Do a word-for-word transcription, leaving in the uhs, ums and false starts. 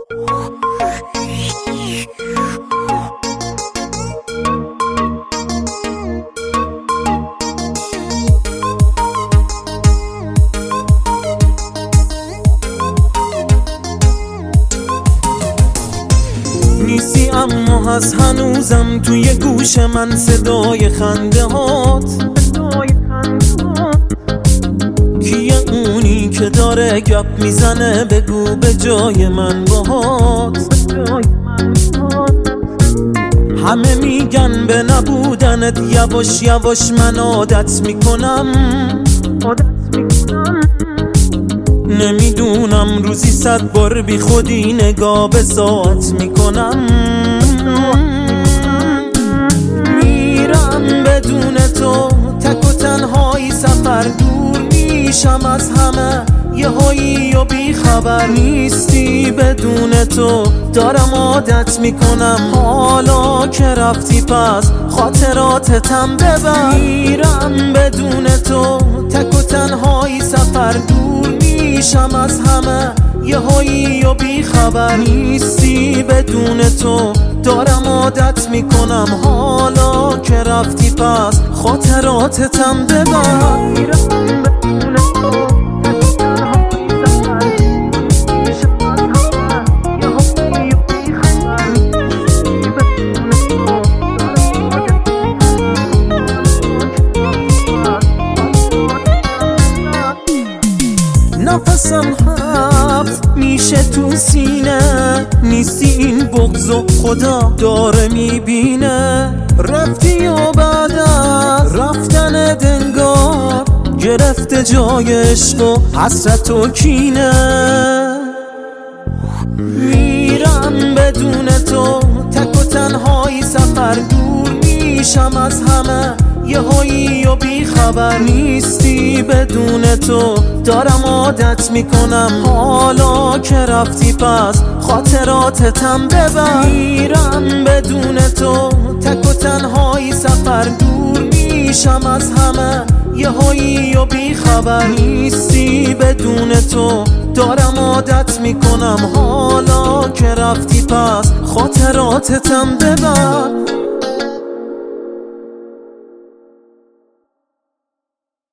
نیستی اما هست هنوزم توی گوش من صدای خنده هات. کیه اونی که داره گپ میزنه بگو به جای من باهات. همه میگن به نبودنت یواش یواش من عادت میکنم. نمیدونم روزی صد بار بی خودی نگاه به ساعت میکنم. میرم بدون تو تک و تنهایی سفر دور میشم از همه یه هایی و بی خبر نیستی. بدون تو دارم عادت میکنم حالا که رفتی پس خاطراتتم ببر. میرم بدون تو تک و تنهایی سفر دور میشم از همه یه هایی و بی خبر نیستی. بدون تو دارم عادت میکنم حالا که رفتی پس خاطراتتم ببر. میرم بدون تو نفسم حبس میشه تو سینه. نیستی این بغض و خدا داره میبینه. رفتی و بعد از رفتن دنگار گرفته جای عشق و حسرت و کینه. میرم بدون تو تک و تنهایی سفر دور میشم از همه یه هایی و بی خبر نیستی. بدون تو دارم عادت میکنم حالا که رفتی پس خاطراتتم ببر. میرم بدون تو تک و تنهایی سفر دور میشم از همه یه هایی و بی خبر نیستی. بدون تو دارم عادت میکنم حالا که رفتی پس خاطراتتم ببر.